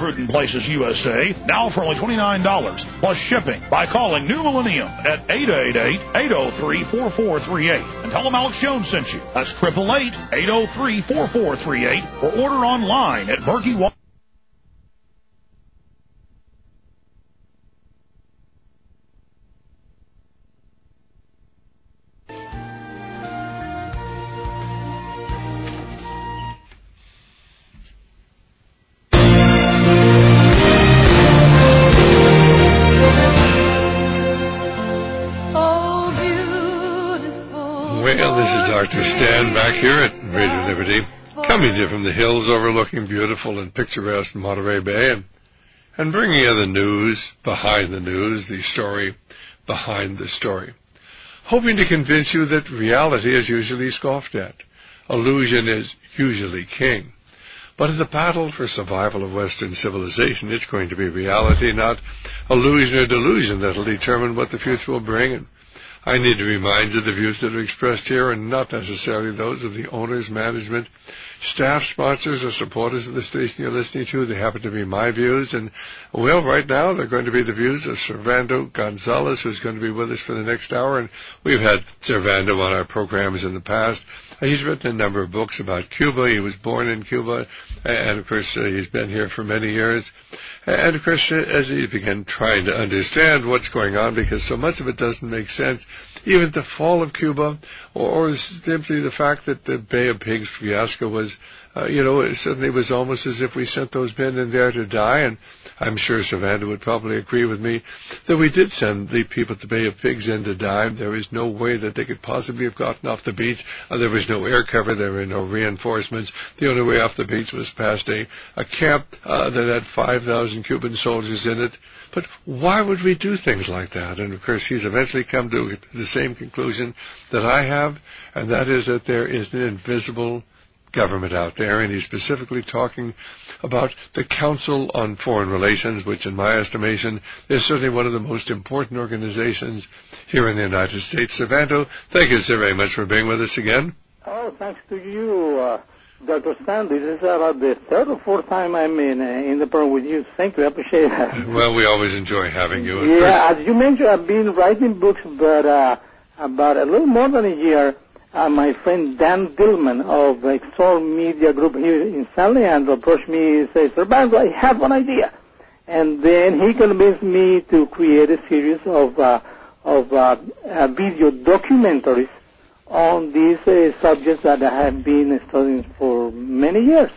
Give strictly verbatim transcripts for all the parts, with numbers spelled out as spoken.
Prudent Places U S A, now for only twenty-nine dollars, plus shipping, by calling New Millennium at eight eight eight, eight oh three, four four three eight. And tell them Alex Jones sent you. That's eight eight eight, eight oh three, four four three eight, or order online at Berkey Water. Doctor Stan back here at Radio Liberty, coming to you from the hills overlooking beautiful and picturesque Monterey Bay, and, and bringing you the news behind the news, the story behind the story. Hoping to convince you that reality is usually scoffed at. Illusion is usually king. But in the battle for survival of Western civilization, it's going to be reality, not illusion or delusion, that will determine what the future will bring. And I need to remind you the views that are expressed here are not necessarily those of the owners, management, staff, sponsors, or supporters of the station you're listening to. They happen to be my views. And, well, right now they're going to be the views of Servando Gonzalez, who's going to be with us for the next hour. And we've had Servando on our programs in the past. He's written a number of books about Cuba. He was born in Cuba, and, of course, uh, he's been here for many years. And, of course, as he began trying to understand what's going on, because so much of it doesn't make sense, even the fall of Cuba, or, or simply the fact that the Bay of Pigs fiasco was, uh, you know, it suddenly was almost as if we sent those men in there to die. And I'm sure Savannah would probably agree with me that we did send the people at the Bay of Pigs in to die. There is no way that they could possibly have gotten off the beach. Uh, there was no air cover. There were no reinforcements. The only way off the beach was past a, a camp uh, that had five thousand Cuban soldiers in it. But why would we do things like that? And, of course, he's eventually come to the same conclusion that I have, and that is that there is an invisible government out there, and he's specifically talking about the Council on Foreign Relations, which in my estimation is certainly one of the most important organizations here in the United States. Servando, thank you so very much for being with us again. Oh, thanks to you, uh, Doctor Stan. This is about the third or fourth time I'm in, uh, in the program with you. Thank you, I appreciate that. Well, we always enjoy having you. Yeah, as you mentioned, I've been writing books, but uh, about a little more than a year, Uh, my friend Dan Dillman of the Exor Media Group here in San Leandro approached me and said, Servando, I have an idea. And then he convinced me to create a series of uh, of uh, uh, video documentaries on these uh, subjects that I have been studying for many years.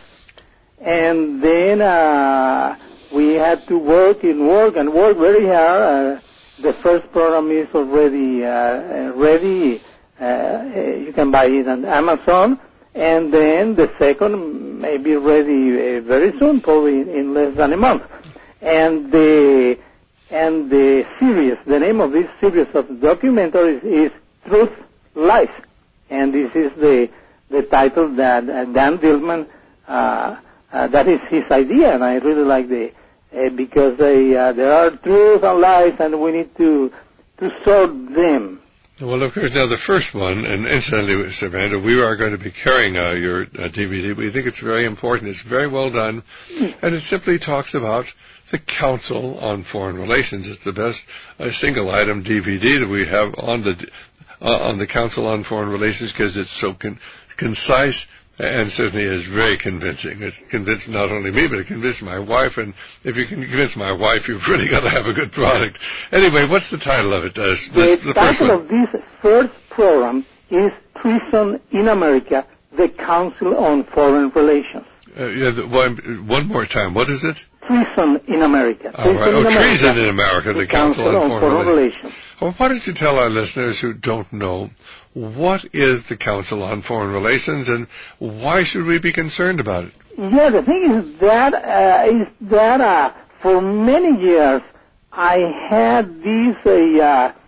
And then uh, we had to work and work and work very hard. Uh, the first program is already uh, ready. Uh, you can buy it on Amazon, and then the second may be ready uh, very soon, probably in less than a month. And the and the series, the name of this series of documentaries is Truth, Lies, and this is the the title that uh, Dan Dillman, uh, uh, that is his idea, and I really like the uh, because they, uh, there are truth and lies, and we need to to sort them. Well, of course, now the first one, and incidentally, Servando, we are going to be carrying uh, your uh, D V D. We think it's very important. It's very well done, and it simply talks about the Council on Foreign Relations. It's the best uh, single-item D V D that we have on the uh, on the Council on Foreign Relations because it's so con- concise and certainly is very convincing. It convinced not only me, but it convinced my wife. And if you can convince my wife, you've really got to have a good product. Anyway, what's the title of it? Uh, the, the title of this first program is Treason in America, the Council on Foreign Relations. Uh, yeah, the, one, one more time. What is it? Treason in America. All right. Oh, America, treason in America, the, the Council, Council on, on Foreign, Foreign Relations. Relations. Well, why don't you tell our listeners who don't know, what is the Council on Foreign Relations, and why should we be concerned about it? Yeah, the thing is that uh, is that uh, for many years I had this uh,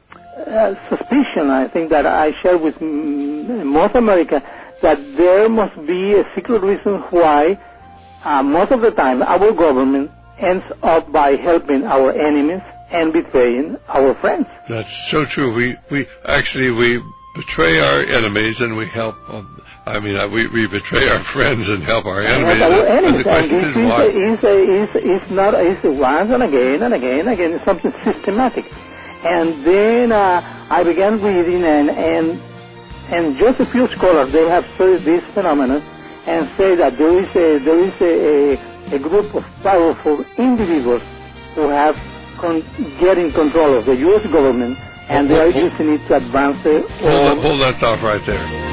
uh, suspicion, I think that I share with m- North America, that there must be a secret reason why uh, most of the time our government ends up by helping our enemies and betraying our friends. That's so true. We we actually we betray our enemies and we help. Um, I mean, uh, we we betray our friends and help our enemies. Yes, our and, enemies. and the question and is why? It's, it's, it's not it's once and again and again and again. It's something systematic. And then uh, I began reading, and and and just a few scholars, they have studied this phenomenon and say that there is a there is a, a, a group of powerful individuals who have con- getting control of the U S government, and hold, they are hold, using it to advance the... Hold, hold that thought right there.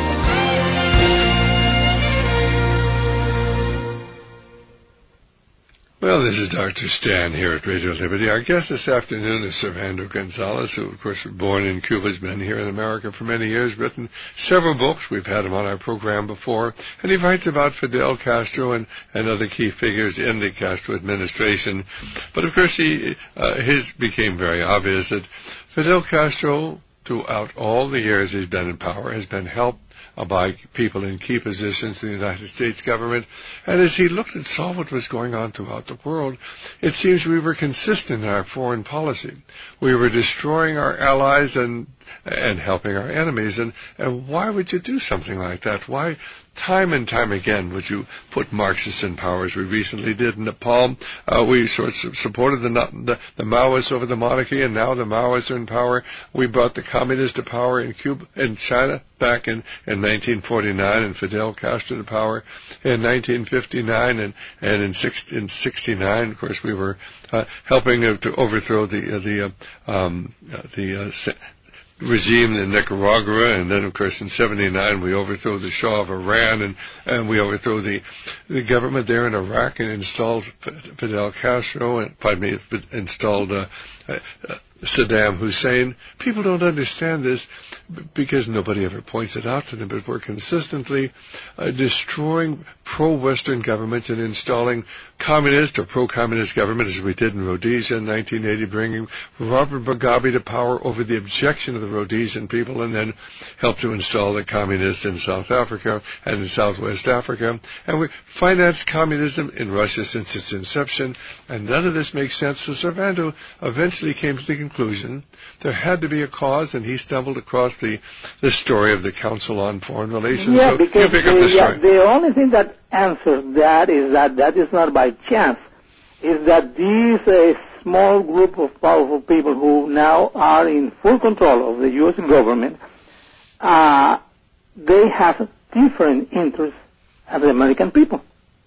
Well, this is Doctor Stan here at Radio Liberty. Our guest this afternoon is Servando Gonzalez, who, of course, was born in Cuba, has been here in America for many years, written several books. We've had him on our program before. And he writes about Fidel Castro and, and other key figures in the Castro administration. But, of course, he, uh, his became very obvious that Fidel Castro, throughout all the years he's been in power, has been helped by people in key positions in the United States government. And as he looked and saw what was going on throughout the world, it seems we were consistent in our foreign policy. We were destroying our allies and and helping our enemies. And, and why would you do something like that? Why, time and time again, would you put Marxists in power, as we recently did in Nepal? Uh, we sort of supported the, the, the Maoists over the monarchy, and now the Maoists are in power. We brought the communists to power in Cuba, in China, back in, in nineteen forty-nine, and Fidel Castro to power in nineteen fifty-nine, and, and in, six, in sixty-nine, of course, we were uh, helping uh, to overthrow the uh, the uh, um, uh, the uh, regime in Nicaragua, and then, of course, in seventy-nine we overthrew the Shah of Iran, and, and we overthrew the the government there in Iraq and installed Fidel Castro, and pardon me, installed uh, uh, Saddam Hussein. People don't understand this because nobody ever points it out to them, but we're consistently uh, destroying pro-Western governments and installing communist or pro-communist government, as we did in Rhodesia in nineteen eighty, bringing Robert Mugabe to power over the objection of the Rhodesian people, and then helped to install the communists in South Africa and in Southwest Africa. And we financed communism in Russia since its inception, and none of this makes sense. So Servando eventually came to the conclusion there had to be a cause, and he stumbled across the, the story of the Council on Foreign Relations. Yeah, so because you pick up the, the story. yeah, the only thing that answers that is that that is not by chance, is that these uh, small group of powerful people who now are in full control of the U S government, uh, they have different interests as the American people.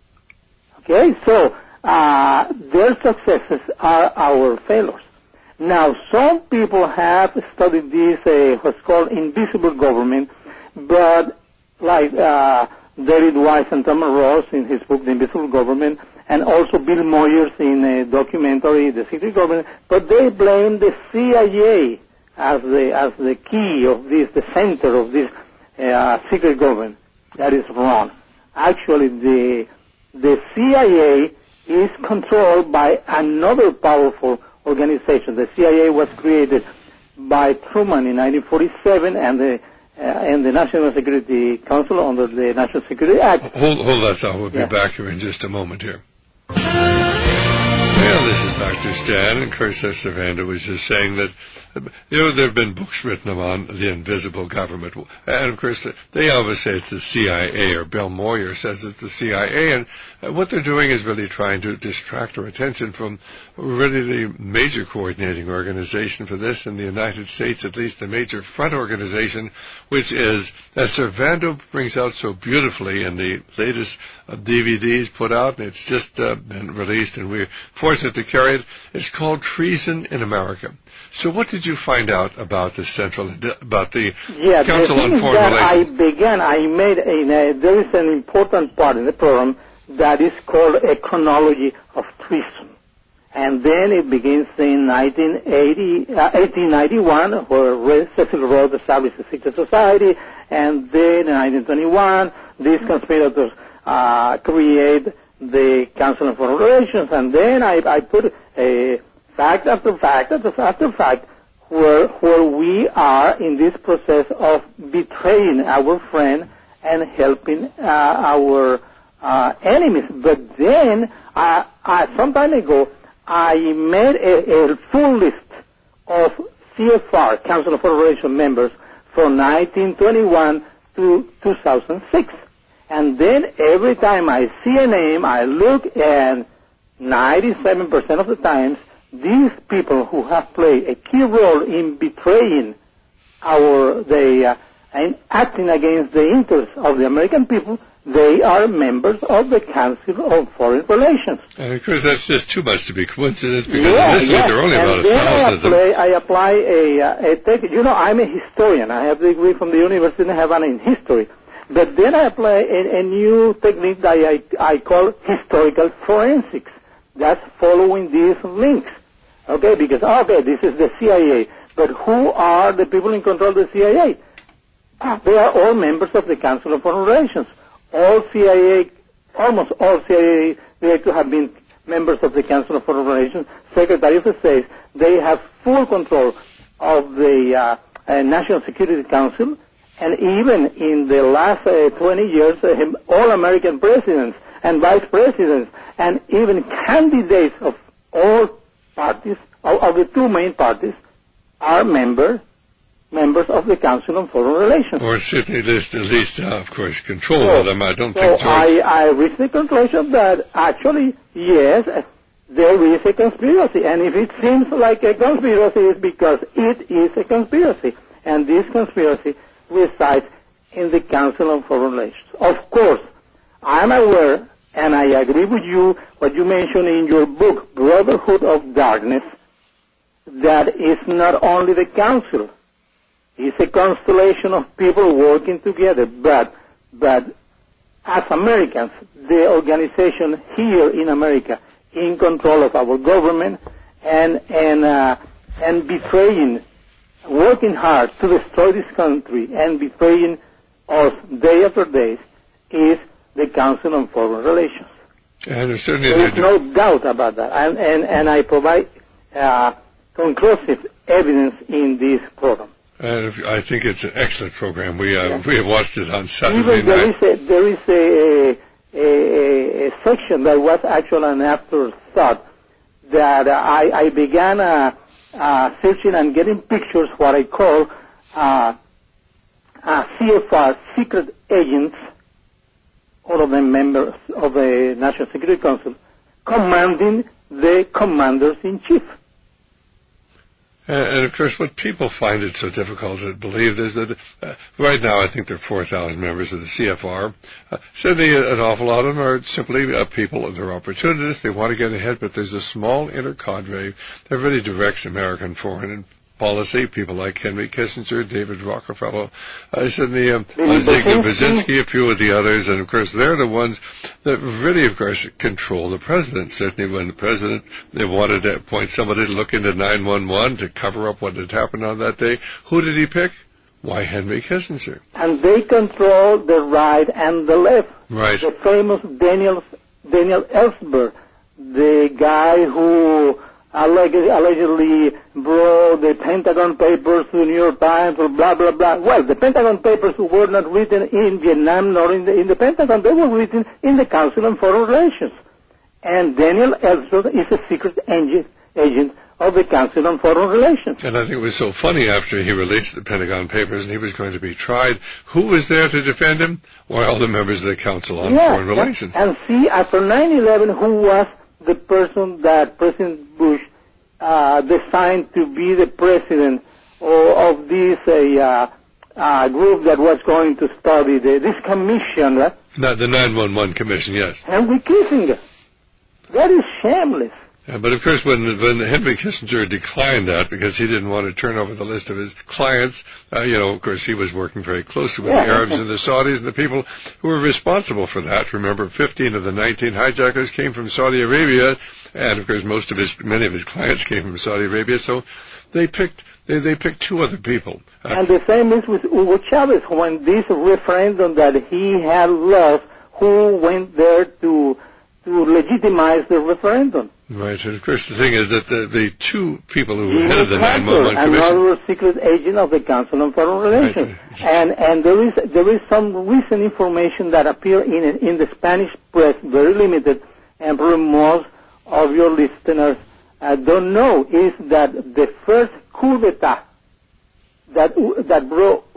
Okay, so uh, their successes are our failures. Now, some people have studied this, uh, what's called invisible government, but like uh, David Weiss and Thomas Ross in his book, The Invisible Government, and also Bill Moyers in a documentary, The Secret Government, but they blame the C I A as the as the key of this, the center of this uh, secret government. That is wrong. Actually, the the C I A is controlled by another powerful organization. The C I A was created by Truman in nineteen forty-seven, and the uh, and the National Security Council under the National Security Act. Hold, hold that thought. We'll yeah. be back here in just a moment here. Well, this is Doctor Stan, and Curtis Servando was just saying that, you know, there have been books written on the invisible government, and of course they always say it's the C I A, or Bill Moyer says it's the C I A, and what they're doing is really trying to distract our attention from really the major coordinating organization for this in the United States, at least the major front organization, which is, as Servando brings out so beautifully in the latest uh, D V Ds put out, and it's just uh, been released, and we're fortunate to carry it. It's called Treason in America. So what did you find out about the central, about the yeah, Council the on thing Foreign that Relations? I began, I made, a, a, there is an important part in the program that is called a chronology of treason. And then it begins in nineteen eighty, uh, eighteen ninety-one, where Cecil Rhodes established the secret society, and then in nineteen twenty-one, these conspirators uh, create the Council on Foreign Relations, and then I, I put a fact after fact after, after fact where, where we are in this process of betraying our friend and helping uh, our uh, enemies. But then, uh, uh, some time ago, I made a, a full list of C F R, Council of Foreign Relations members, from nineteen twenty-one to two thousand six. And then every time I see a name, I look, and ninety-seven percent of the times, these people who have played a key role in betraying our, the, uh, and acting against the interests of the American people, they are members of the Council of Foreign Relations. And of course, that's just too much to be coincidence, because yeah, initially yeah. there are only and about a then thousand I of them. apply, I apply a, uh, a tech, you know, I'm a historian. I have a degree from the University of Havana in history. But then I apply a, a new technique that I, I call historical forensics. That's following these links. Okay, because, okay, this is the C I A. But who are the people in control of the C I A? Ah, they are all members of the Council of Foreign Relations. All C I A, almost all C I A directors have been members of the Council of Foreign Relations, Secretary of State. They have full control of the uh, uh, National Security Council, and even in the last uh, twenty years, uh, all American presidents and vice presidents and even candidates of all parties, of, of the two main parties, are members members of the Council on Foreign Relations. Or certainly there's at least, uh, of course, control so, of them. I don't so think George... I, I reached the conclusion that actually, yes, there is a conspiracy. And if it seems like a conspiracy, it's because it is a conspiracy. And this conspiracy resides in the Council on Foreign Relations. Of course, I'm aware, and I agree with you, what you mentioned in your book, Brotherhood of Darkness, that it's not only the Council. It's a constellation of people working together. But, but as Americans, the organization here in America, in control of our government, and and uh, and betraying, working hard to destroy this country and betraying us day after day, is the Council on Foreign Relations. And certainly there is no doubt about that. And and, and I provide uh, conclusive evidence in this program. And I think it's an excellent program. We uh, yeah. we have watched it on Saturday Even night. There is a, there is a, a, a section that was actually an afterthought that uh, I, I began uh, uh, searching and getting pictures, what I call uh, uh, C F R, secret agents, all of them members of the National Security Council, commanding the commanders-in-chief. And, and, of course, what people find it so difficult to believe is that uh, right now I think there are four thousand members of the C F R. Uh, certainly an awful lot of them are simply uh, people, they're opportunists, they want to get ahead, but there's a small inner cadre that really directs American foreign policy, people like Henry Kissinger, David Rockefeller, uh, certainly um, Zygmunt Brzezinski, a few of the others, and of course they're the ones that really, of course, control the president. Certainly when the president, they wanted to appoint somebody to look into nine one one to cover up what had happened on that day, who did he pick? Why, Henry Kissinger. And they control the right and the left. Right. The famous Daniel, Daniel Ellsberg, the guy who allegedly brought the Pentagon Papers to the New York Times or blah, blah, blah. Well, the Pentagon Papers were not written in Vietnam nor in the, in the Pentagon. They were written in the Council on Foreign Relations. And Daniel Ellsberg is a secret agent, agent of the Council on Foreign Relations. And I think it was so funny after he released the Pentagon Papers and he was going to be tried. Who was there to defend him? Why, all the members of the Council on yeah, Foreign Relations. And see, after nine eleven, who was the person that President Bush uh, designed to be the president of, of this uh, uh, group that was going to study the, this commission? Uh, Not the nine one one commission, yes. Henry Kissinger. That is shameless. Yeah, but of course, when when Henry Kissinger declined that because he didn't want to turn over the list of his clients, uh, you know, of course, he was working very closely with yeah. the Arabs and the Saudis and the people who were responsible for that. Remember, fifteen of the nineteen hijackers came from Saudi Arabia, and of course, most of his, many of his clients came from Saudi Arabia. So they picked they they picked two other people. Uh, and the same is with Hugo Chavez. When this referendum that he had lost, who went there to to legitimize the referendum? Right, and of course the thing is that the, the two people who headed the nine one one commission... another secret agent of the Council on Foreign Relations. Right. And and there is there is some recent information that appeared in in the Spanish press, very limited, and probably most of your listeners uh, don't know, is that the first coup d'etat that, that brought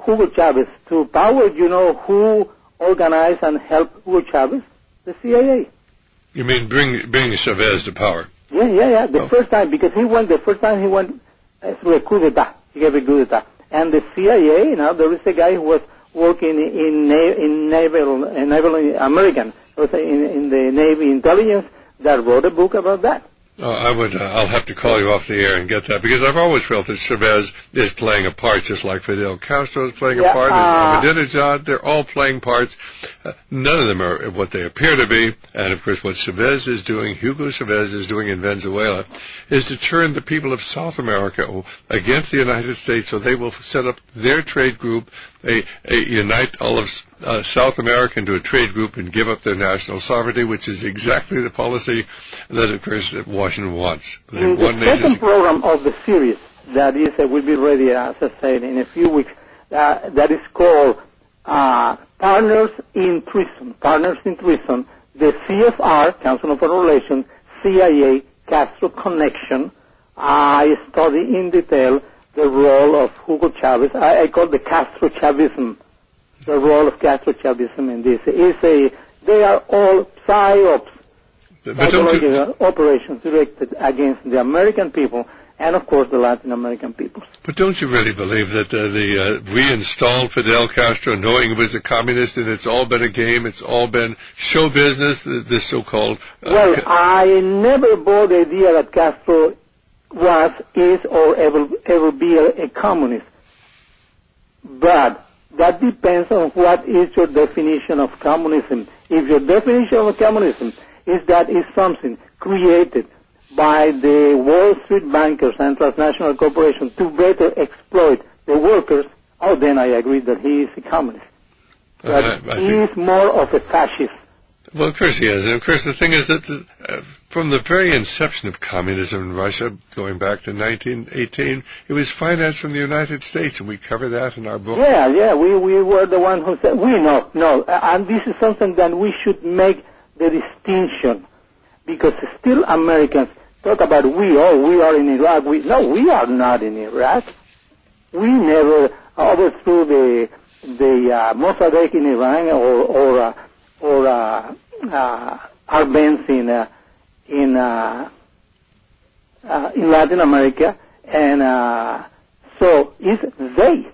Hugo Chavez to power, you know who organized and helped Hugo Chavez? The C I A. You mean bring bring Chavez to power? Yeah, yeah, yeah. The oh. first time, because he went, the first time he went uh, through a coup d'etat. He gave a coup d'etat. And the C I A, you know, there is a guy who was working in na- in naval, uh, naval American, was in, in the Navy intelligence, that wrote a book about that. Oh, I would. Uh, I'll have to call you off the air and get that, because I've always felt that Chavez is playing a part, just like Fidel Castro is playing yeah, a part, uh, as Ahmadinejad. They're all playing parts. Uh, none of them are what they appear to be. And of course, what Chavez is doing, Hugo Chavez is doing in Venezuela, is to turn the people of South America against the United States, so they will set up their trade group, a, a unite all of uh, South America into a trade group and give up their national sovereignty, which is exactly the policy that, of course, Washington wants. They in want the second nations. program of the series, that is, uh, will be ready, as I said, in a few weeks, uh, that is called uh, Partners in Treason. Partners in Treason, the C F R, Council of Foreign Relations, C I A, Castro connection. I study in detail the role of Hugo Chavez. I, I call the Castro Chavism. The role of Castro Chavism in this is a. They are all psyops, psychological operations directed against the American people and, of course, the Latin American peoples. But don't you really believe that uh, the uh, we installed Fidel Castro knowing he was a communist, and it's all been a game, it's all been show business, this so-called... Uh, well, I never bought the idea that Castro was, is, or ever, ever be a, a communist. But that depends on what is your definition of communism. If your definition of communism is that it's something created by the Wall Street bankers and transnational corporations to better exploit the workers, oh, then I agree that he is a communist. But uh, I, I he think... is more of a fascist. Well, of course he is. And, of course, the thing is that the, uh, from the very inception of communism in Russia, going back to nineteen eighteen, it was financed from the United States, and we cover that in our book. Yeah, yeah, we, we were the one who said, we know, no, and this is something that we should make the distinction, because still Americans talk about we, oh, we are in Iraq. We, no, we are not in Iraq. We never overthrew the the uh, Mossadegh in Iran or or uh, or uh, uh, Arbenz in uh, in uh, uh, in Latin America, and uh, so it's they.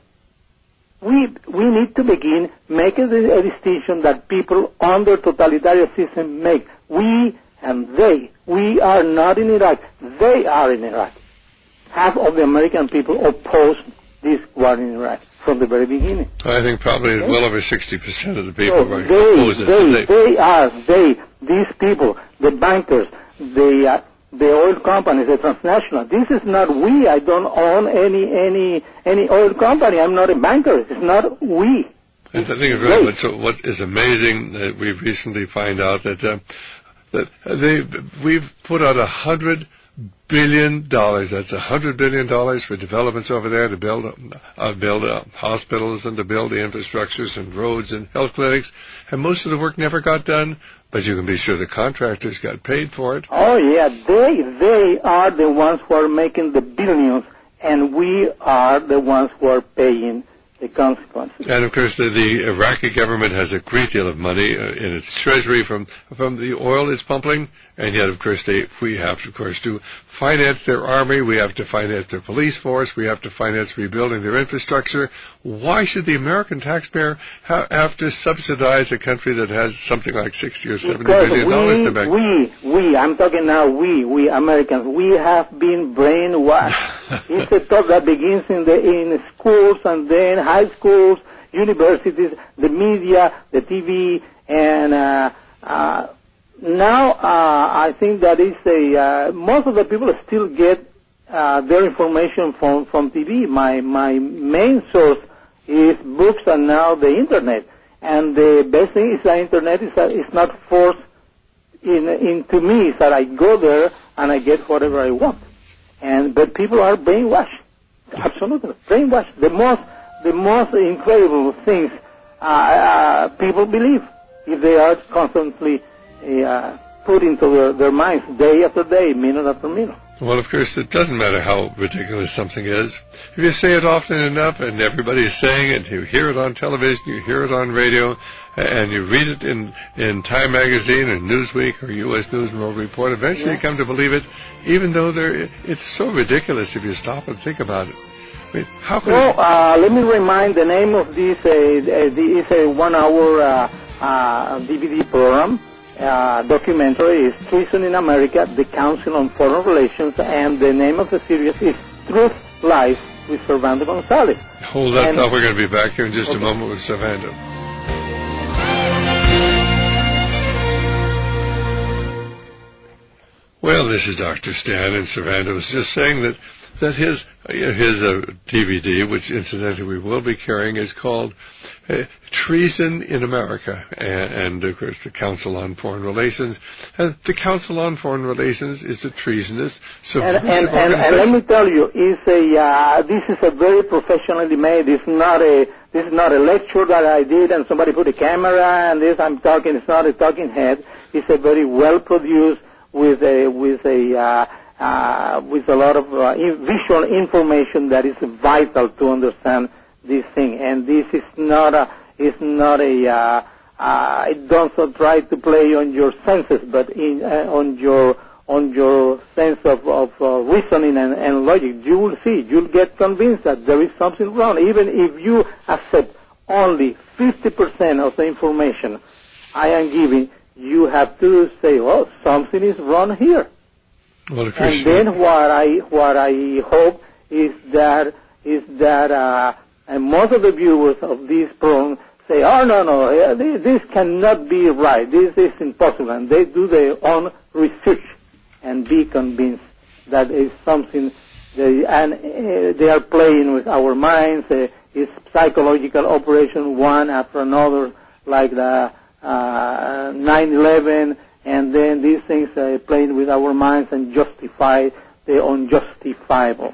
We we need to begin making a distinction that people under totalitarian system make. We and they. We are not in Iraq. They are in Iraq. Half of the American people opposed this war in Iraq from the very beginning. I think probably okay. well over sixty percent of the people so were they, opposed it. They, they are, they, these people, the bankers, the uh, the oil companies, the transnational. This is not we. I don't own any any any oil company. I'm not a banker. It's not we. And I think it's right. What, so what is amazing that we've recently found out that uh, that they we've put out a hundred billion dollars. That's a hundred billion dollars for developments over there to build uh, build uh, hospitals and to build the infrastructures and roads and health clinics. And most of the work never got done. But you can be sure the contractors got paid for it. Oh yeah, they they are the ones who are making the billions, and we are the ones who are paying the consequences. And of course, the, the Iraqi government has a great deal of money uh, in its treasury from from the oil it's pumping, and yet, of course, they we have to, of course, to finance their army. We have to finance their police force. We have to finance rebuilding their infrastructure. Why should the American taxpayer ha- have to subsidize a country that has something like sixty or seventy because billion we, dollars in the bank? We, we, I'm talking now. We, we Americans, we have been brainwashed. It's a thought that begins in the in schools and then high schools, universities, the media, the T V, and uh, uh, now uh, I think that is a uh, most of the people still get uh, their information from from T V. My my main source is books and now the internet. And the best thing is the internet is that it's not forced in into me. Is that I go there and I get whatever I want. And but people are brainwashed, absolutely brainwashed. The most the most incredible things uh, uh, people believe if they are constantly uh, put into their, their minds day after day, minute after minute. Well, of course, it doesn't matter how ridiculous something is. If you say it often enough and everybody is saying it, you hear it on television, you hear it on radio, and you read it in, in Time Magazine or Newsweek or U S News and World Report, eventually yeah. you come to believe it, even though there, it's so ridiculous if you stop and think about it. I mean, how could well, it... uh, let me remind the name of this. Uh, this is a one-hour uh, uh, D V D program. Uh, documentary is Treason in America, the Council on Foreign Relations, and the name of the series is Truth Lies with Servando Gonzalez. Hold that and thought. We're going to be back here in just okay. a moment with Servando. Well, this is Doctor Stan, and Servando was just saying that that his his uh, D V D, which incidentally we will be carrying, is called uh, Treason in America, and, and of course the Council on Foreign Relations. And the Council on Foreign Relations is a treasonous, subversive and, and, organization. And, and let me tell you, it's a uh, this is a very professionally made. It's not a this is not a lecture that I did and somebody put a camera and this I'm talking. It's not a talking head. It's a very well produced with a with a. Uh, Uh, with a lot of uh, in visual information that is vital to understand this thing. And this is not a, is not a, uh, uh, it doesn't try to play on your senses, but in, uh, on your, on your sense of, of uh, reasoning and, and logic. You will see, you'll get convinced that there is something wrong. Even if you accept only fifty percent of the information I am giving, you have to say, oh, something is wrong here. Well, and then what I what I hope is that is that uh, and most of the viewers of this program say, oh no no this, this cannot be right, this is impossible, and they do their own research and be convinced that it's something they, and uh, they are playing with our minds. Uh, it's psychological operation one after another, like the uh, nine eleven. And then these things are playing with our minds and justify the unjustifiable.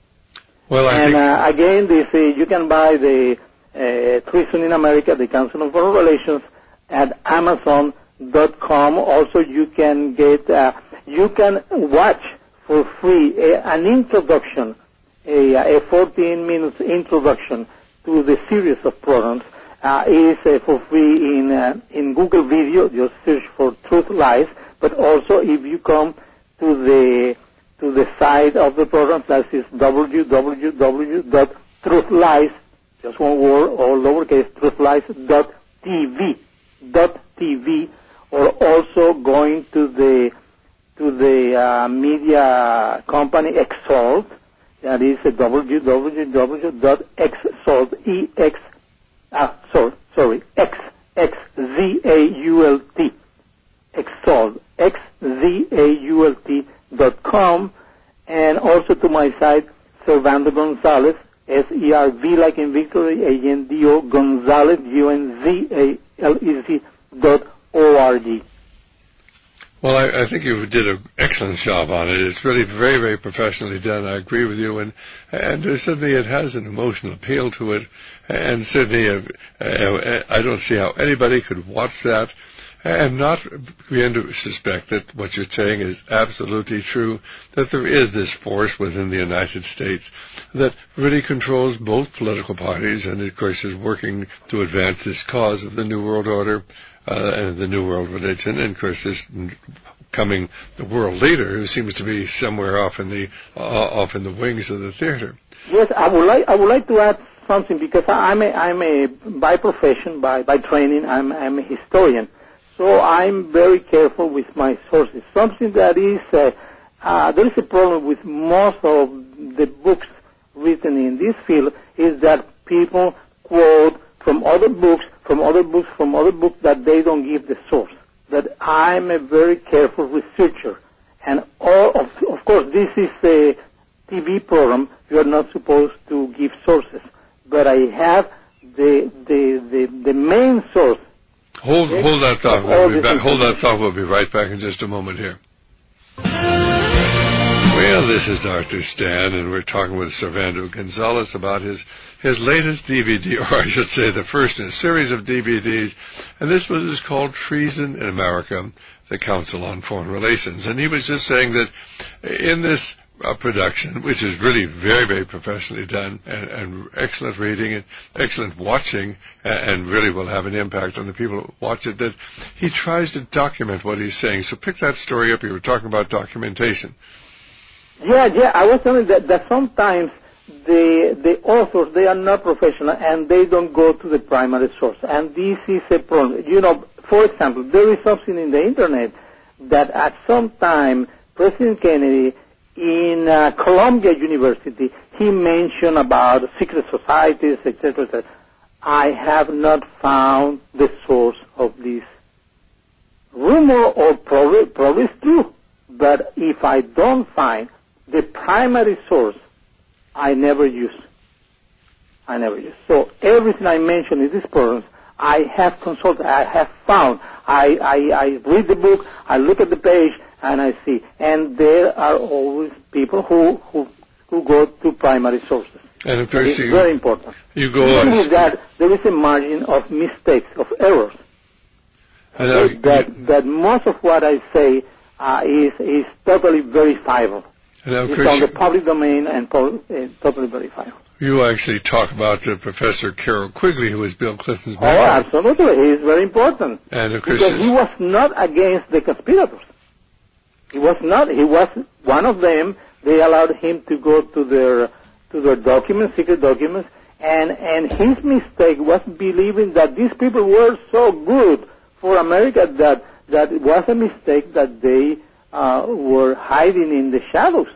Well, I and think uh, again, this, uh, you can buy the uh, Treason in America, the Council on Foreign Relations, at Amazon dot com. Also, you can get, uh, you can watch for free a, an introduction, a, a fourteen minutes introduction to the series of programs. Uh, is uh, for free in uh, in Google Video. Just search for Truth Lies. But also, if you come to the to the site of the program, that is w w w dot truth lies, just one word, or lowercase, truth lies dot t v, dot tv, or also going to the to the uh, media company Exalt. That is uh, w w w dot exalt, E X Ah, sorry, sorry, X, X, Z, A, U, L, T, Exalt, X, Z, A, U, L, T, dot com, and also to my site, Servando Gonzalez, S E R V like in Victory, A N D O, Gonzalez, U N Z A L E Z, dot O R G. Well, I, I think you did an excellent job on it. It's really very, very professionally done. I agree with you, and and uh, certainly it has an emotional appeal to it. And certainly, uh, uh, I don't see how anybody could watch that and not begin to suspect that what you're saying is absolutely true, that there is this force within the United States that really controls both political parties and, of course, is working to advance this cause of the New World Order uh, and the New World Religion, and, of course, this coming the world leader who seems to be somewhere off in the uh, off in the wings of the theater. Yes, I would like I would like to add something, because I'm a I'm a by profession, by by training, I'm I'm a historian. So I'm very careful with my sources. Something that is, uh, uh, there is a problem with most of the books written in this field is that people quote from other books, from other books, from other books that they don't give the source. That I'm a very careful researcher. And all of, of course, this is a T V program. You are not supposed to give sources. But I have the, the, the, the main source. Hold, hold that thought. We'll be back. Hold that thought. We'll be right back in just a moment here. Well, this is Doctor Stan, and we're talking with Servando Gonzalez about his his latest D V D, or I should say the first in a series of D V Ds, and this one is called Treason in America, the Council on Foreign Relations. And he was just saying that in this uh, production, which is really very, very professionally done, and, and excellent reading and excellent watching, and, and really will have an impact on the people who watch it, that he tries to document what he's saying. So pick that story up. You were talking about documentation. Yeah, yeah, I was telling that, that sometimes the the authors, they are not professional and they don't go to the primary source. And this is a problem. You know, for example, there is something in the Internet that at some time President Kennedy in uh, Columbia University, he mentioned about secret societies, et cetera, et cetera. I have not found the source of this rumor, or probably, probably it's true. But if I don't find the primary source, I never use. I never use. So everything I mention in this program, I have consulted, I have found. I, I, I read the book, I look at the page, and I see. And there are always people who, who, who go to primary sources. And of course, it's you, very important. You go Even on. with that, there is a margin of mistakes, of errors. And uh, that, you, that most of what I say uh, is, is totally verifiable. And of it's course, on the public domain and po- uh, totally verifiable. You actually talk about uh, Professor Carroll Quigley, who was Bill Clinton's mentor. Oh, absolutely. He is very important. And of course, because he was not against the conspirators. He was not. He was one of them. They allowed him to go to their to their documents, secret documents, and and his mistake was believing that these people were so good for America that that it was a mistake that they uh, were hiding in the shadows.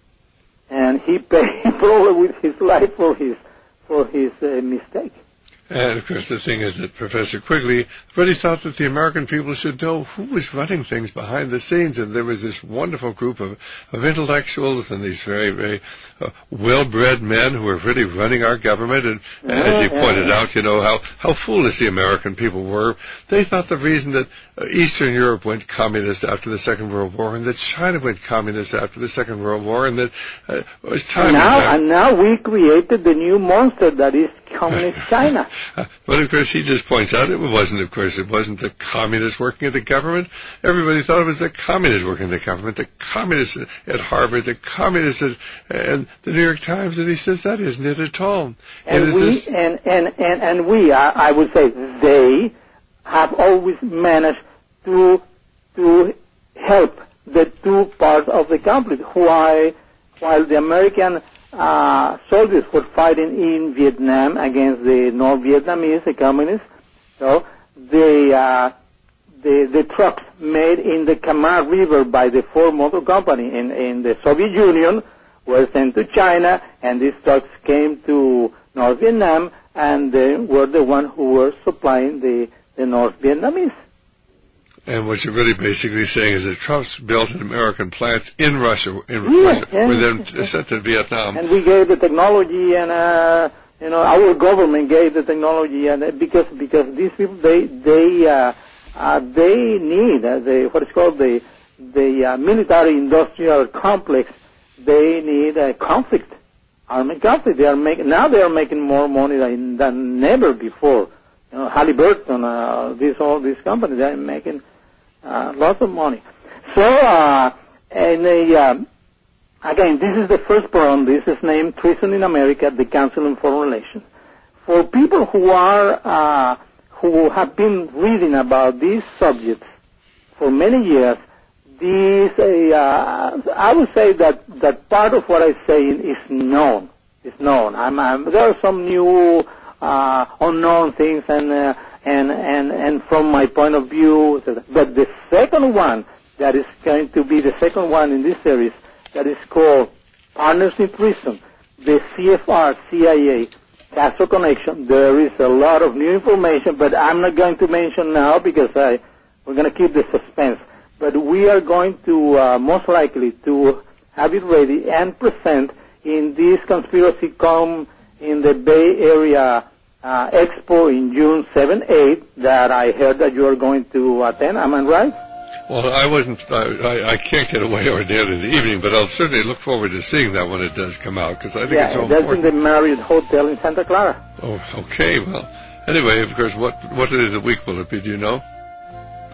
And he paid probably with his life for his for his uh, mistake. And, of course, the thing is that Professor Quigley really thought that the American people should know who was running things behind the scenes. And there was this wonderful group of, of intellectuals and these very, very uh, well-bred men who were really running our government. And yeah, as he yeah, pointed yeah. out, you know, how, how foolish the American people were. They thought the reason that uh, Eastern Europe went communist after the Second World War and that China went communist after the Second World War and that uh, it was time... And now, and now we created the new monster that is communist China. Uh, but of course, he just points out it wasn't, of course, it wasn't the communists working at the government. Everybody thought it was the communists working at the government, the communists at Harvard, the communists at and the New York Times. And he says that isn't it at all. And and we, this... and, and, and, and we, I, I would say, they have always managed to to help the two parts of the conflict. While while the American Uh, soldiers were fighting in Vietnam against the North Vietnamese, the communists. So the, uh, the the trucks made in the Kama River by the Ford Motor Company in, in the Soviet Union were sent to China, and these trucks came to North Vietnam, and they were the ones who were supplying the, the North Vietnamese. And what you're really basically saying is that Trump's built an American plants in Russia, in yeah, Russia, yeah, were then yeah. sent to Vietnam. And we gave the technology, and uh, you know, our government gave the technology, and uh, because because these people they they uh, uh, they need uh, the what is called the the uh, military industrial complex. They need a conflict, armed conflict. They are making now. They are making more money than, than never before. You know, Halliburton, uh, these all these companies, they are making uh, lots of money. So, uh, and uh, um, again, this is the first program. This is named Treason in America, the Council on Foreign Relations. For people who are uh, who have been reading about these subjects for many years, these uh, I would say that that part of what I say is known. Is known. I'm, I'm, there are some new. Uh, unknown things, and uh, and and and from my point of view, but the second one that is going to be the second one in this series, that is called Partners in Treason, the C F R C I A Castro connection. There is a lot of new information, but I'm not going to mention now because I we're going to keep the suspense. But we are going to uh, most likely to have it ready and present in this conspiracy com in the Bay Area uh, Expo in June seventh, eighth that I heard that you are going to attend. Am I right? Well, I wasn't. I, I can't get away ordinarily in the evening, but I'll certainly look forward to seeing that when it does come out because I think yeah, it's so that's important. in the Marriott Hotel in Santa Clara. Oh, okay. Well, anyway, of course, what what day of the week will it be? Do you know?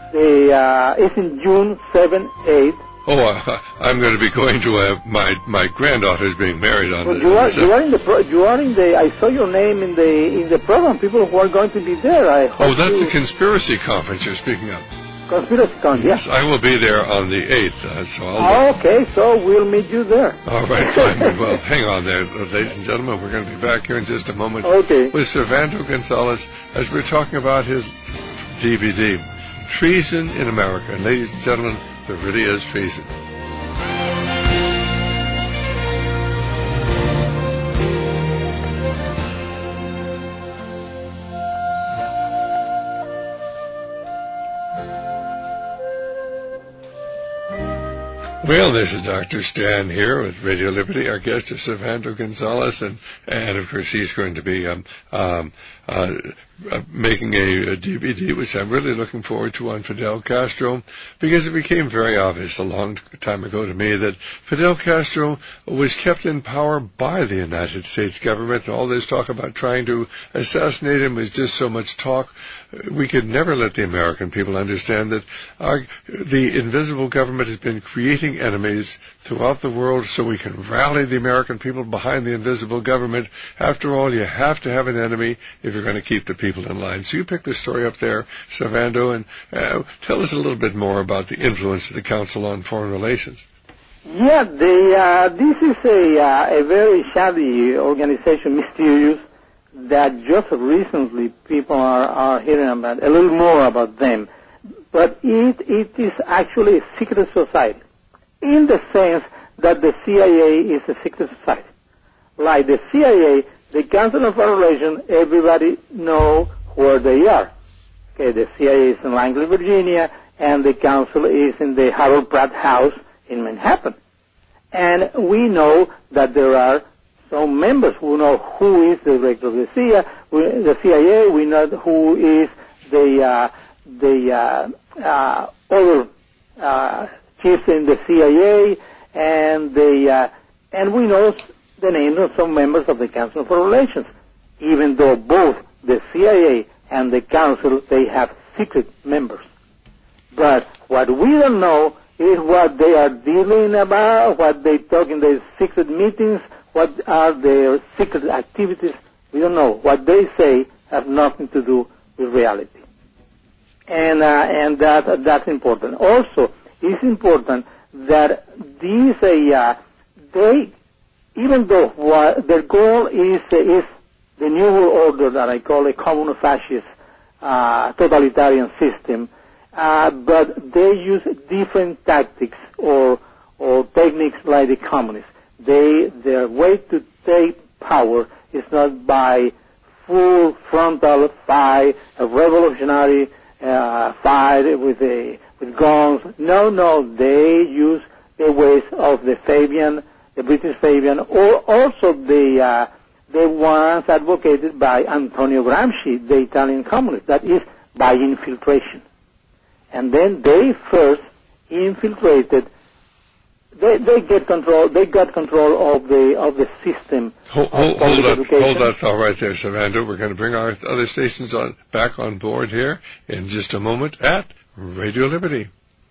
The uh, it's in June seventh, eighth. Oh, uh, I'm going to be going to uh, my my granddaughter's being married on well, the. You are, the you are in the pro, you are in the. I saw your name in the in the program. People who are going to be there. I hope oh, that's you, the conspiracy conference you're speaking of. Conspiracy conference. Yes, I will be there on the eighth. Uh, so I'll. Oh, okay, so we'll meet you there. All right, fine. Well, hang on there, ladies and gentlemen. We're going to be back here in just a moment. Okay. With Servando Gonzalez as we're talking about his D V D, Treason in America. And ladies and gentlemen, there really is treason. Well, this is Doctor Stan here with Radio Liberty. Our guest is Servando Gonzalez, and, and of course he's going to be um, um, uh, uh, making a, a D V D, which I'm really looking forward to, on Fidel Castro, because it became very obvious a long time ago to me that Fidel Castro was kept in power by the United States government, and all this talk about trying to assassinate him was just so much talk. We could never let the American people understand that our, the invisible government has been creating enemies throughout the world so we can rally the American people behind the invisible government. After all, you have to have an enemy if you're going to keep the people in line. So you picked the story up there, Servando, and uh, tell us a little bit more about the influence of the Council on Foreign Relations. Yeah, the, uh, this is a, uh, a very shabby organization, mysterious, that just recently people are, are hearing about, a little more about them. But it, it is actually a secret society, in the sense that the C I A is a secret society. Like the C I A, the Council on Foreign Relations, everybody know where they are. Okay, the C I A is in Langley, Virginia, and the Council is in the Harold Pratt House in Manhattan. And we know that there are some members who know who is the director of the C I A. The C I A, we know who is the uh, the uh, uh, other uh, chiefs in the C I A, and the uh, and we know the names of some members of the Council on Foreign Relations. Even though both the C I A and the Council, they have secret members. But what we don't know is what they are dealing about, what they talk in their secret meetings, what are their secret activities. We don't know. What they say have nothing to do with reality. And, uh, and that, that's important. Also, it's important that these, uh, they, even though what their goal is, uh, is the New World Order that I call a common fascist uh, totalitarian system, uh, but they use different tactics or, or techniques like the communists. They, their way to take power is not by full frontal fight, a revolutionary uh, fight with a, with guns. No, no, they use the ways of the Fabian, the British Fabian, or also the uh, the ones advocated by Antonio Gramsci, the Italian communist. That is by infiltration. And then they first infiltrated. They, they get control. They got control of the of the system. Hold, hold, hold that, hold that thought right there, Servando. We're going to bring our other stations on back on board here in just a moment at Radio Liberty.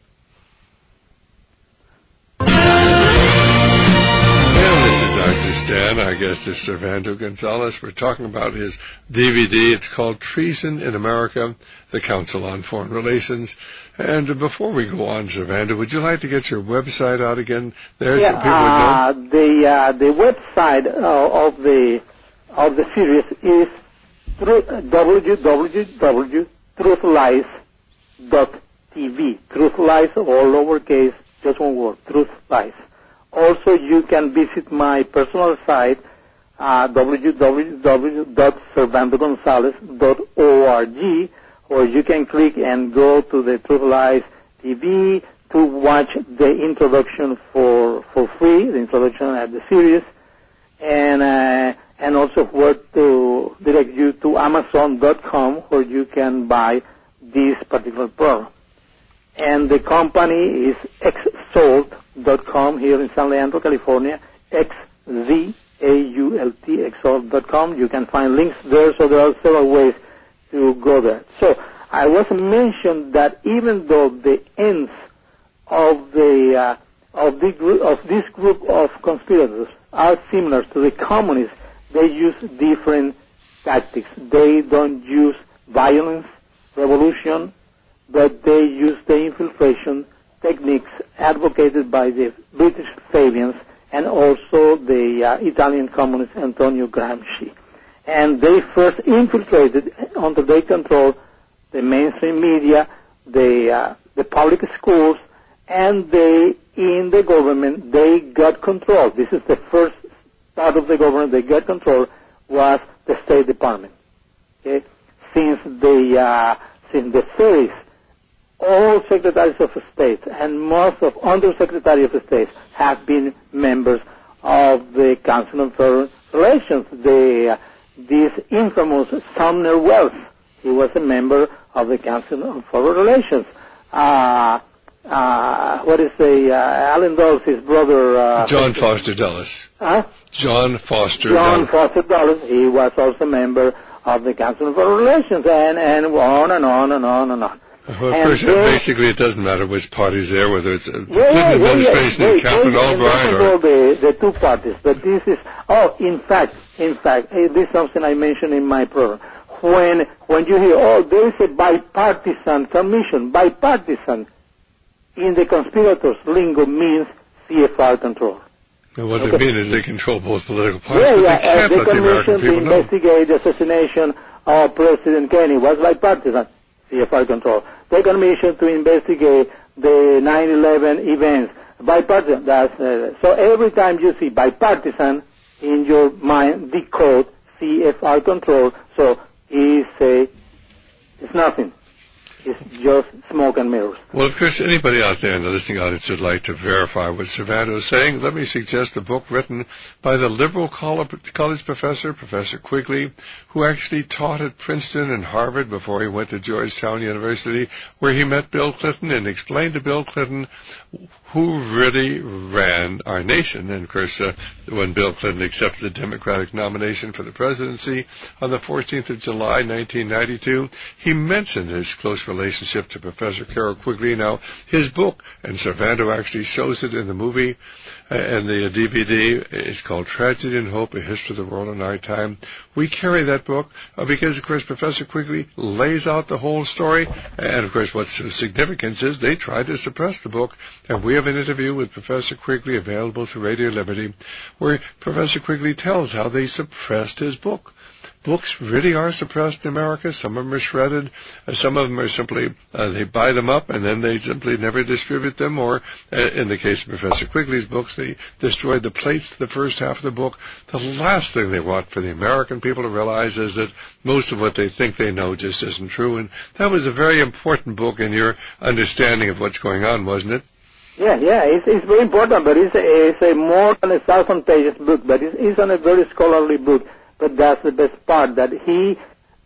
Stan, our guest is Servando Gonzalez. We're talking about his D V D. It's called Treason in America, the Council on Foreign Relations. And before we go on, Servando, would you like to get your website out again there yeah, so people uh, would know? The, uh, the website uh, of the of the series is w w w dot truth lies dot t v. Truth Lies, all lowercase, just one word, Truth Lies. Also, you can visit my personal site, uh, w w w dot servando gonzalez dot org, or you can click and go to the Truth Lies T V to watch the introduction for for free, the introduction at the series, and uh, and also where to direct you to amazon dot com, where you can buy this particular program. And the company is x sold dot com here in San Leandro, California, X Z A U L T, x sold dot com. You can find links there, so there are several ways to go there. So I was mentioned that even though the ends of the uh, of the group of this group of conspirators are similar to the communists, they use different tactics. They don't use violence, revolution, but they use the infiltration techniques advocated by the British Fabians and also the uh, Italian communist Antonio Gramsci. And they first infiltrated under their control the mainstream media, the uh, the public schools, and they, in the government, they got control. This is the first part of the government they got control was the State Department. Okay? Since the uh, since the thirties, all secretaries of state and most of undersecretaries of state have been members of the Council on Foreign Relations. The uh, this infamous Sumner Welles, he was a member of the Council on Foreign Relations. Uh, uh, what is the uh, Allen Dulles, his brother? Uh, John Foster Dulles. Huh? John Foster. John Dulles. Foster Dulles. He was also a member of the Council on Foreign Relations, and and on and on and on and on. Well, of and course, then, basically, it doesn't matter which party's there, whether it's a yeah, Clinton yeah, administration yeah, or yeah. Captain They, Albright they or... the, the two parties, but this is, oh, in fact, in fact, eh, this is something I mentioned in my program. When, when you hear, oh, there is a bipartisan commission, bipartisan, in the conspirators' lingo means C F R control. And what Okay. they mean is they control both political parties, Yeah, but yeah, they can't uh, let the the American commission to people know. investigate the assassination of President Kennedy was bipartisan, C F R control. The commission to investigate the nine eleven events, bipartisan. That's, uh, so every time you see bipartisan, in your mind, decode C F R control. So it's a, it's nothing. It's just smoke and mirrors. Well, of course, anybody out there in the listening audience would like to verify what Cervantes is saying. Let me suggest a book written by the liberal college professor, Professor Quigley, who actually taught at Princeton and Harvard before he went to Georgetown University, where he met Bill Clinton and explained to Bill Clinton who really ran our nation. And, of course, uh, when Bill Clinton accepted the Democratic nomination for the presidency on the fourteenth of July, nineteen ninety-two, he mentioned his close relationship to Professor Carroll Quigley. Now, his book, and Cervantes actually shows it in the movie uh, and the uh, D V D, is called Tragedy and Hope, A History of the World in Our Time. We carry that book uh, because, of course, Professor Quigley lays out the whole story. And, of course, what's significant is they tried to suppress the book. And we have an interview with Professor Quigley available through Radio Liberty, where Professor Quigley tells how they suppressed his book. Books really are suppressed in America. Some of them are shredded. Uh, some of them are simply, uh, they buy them up and then they simply never distribute them. Or, uh, in the case of Professor Quigley's books, they destroyed the plates to the first half of the book. The last thing they want for the American people to realize is that most of what they think they know just isn't true. And that was a very important book in your understanding of what's going on, wasn't it? Yeah, yeah, it's, it's very important, but it's a, it's a more than a thousand pages book, but it's, it's on a very scholarly book. But that's the best part, that he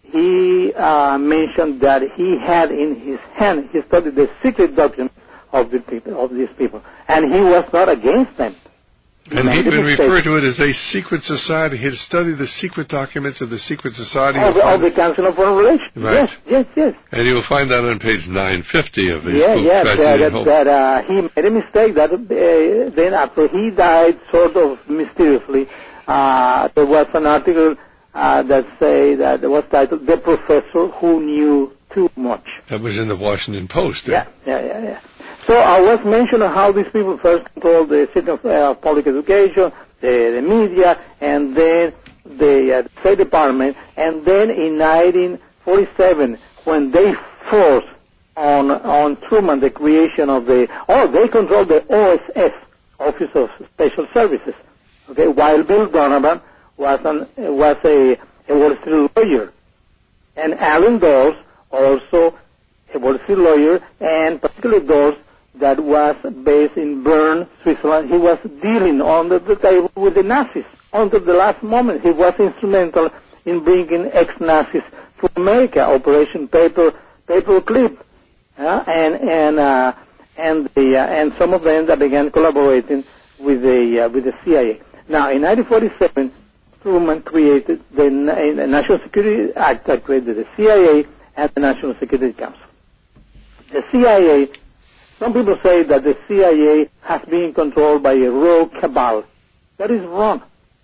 he uh, mentioned that he had in his hand, he studied the secret documents of the people, of these people, and he was not against them. And he even referred to it as a secret society. He had studied the secret documents of the secret society. Of, of the Council of Foreign Relations. Right. Yes, yes, yes. And you'll find that on page nine fifty of his yeah, book, yeah, Tragedy that, and Hope. that uh, he made a mistake that uh, then after he died, sort of mysteriously, uh, there was an article uh, that say that was titled "The Professor Who Knew Too Much." That was in the Washington Post. Eh? Yeah, yeah, yeah, yeah. So I was mentioning how these people first controlled the system of uh, public education, the, the media, and then the uh, State Department, and then in nineteen forty-seven, when they forced on on Truman the creation of the, oh, they controlled the O S S, Office of Special Services, okay, while Bill Donovan was an was a, a Wall Street lawyer, and Allen Dulles also a Wall Street lawyer, and particularly Dulles that was based in Bern, Switzerland. He was dealing under the table with the Nazis until the last moment. He was instrumental in bringing ex-Nazis to America, Operation Paper Paperclip, uh, and and uh, and the uh, and some of them that began collaborating with the uh, with the C I A. Now, in nineteen forty-seven, Truman created the, the National Security Act that created the C I A and the National Security Council. The C I A, some people say that the C I A has been controlled by a rogue cabal. That is wrong.